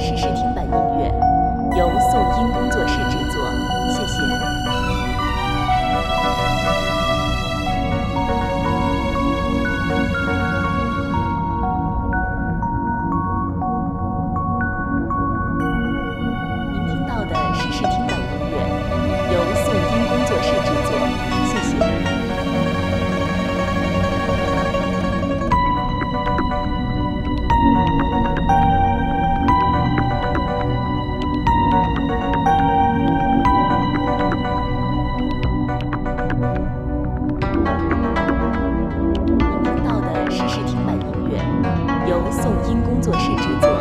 是试听版音乐，由颂音工作室制作，谢谢。您听到的是试听版音乐，由颂音工作室制作，谢谢。您听到的是试听版音乐，由颂音工作室制作。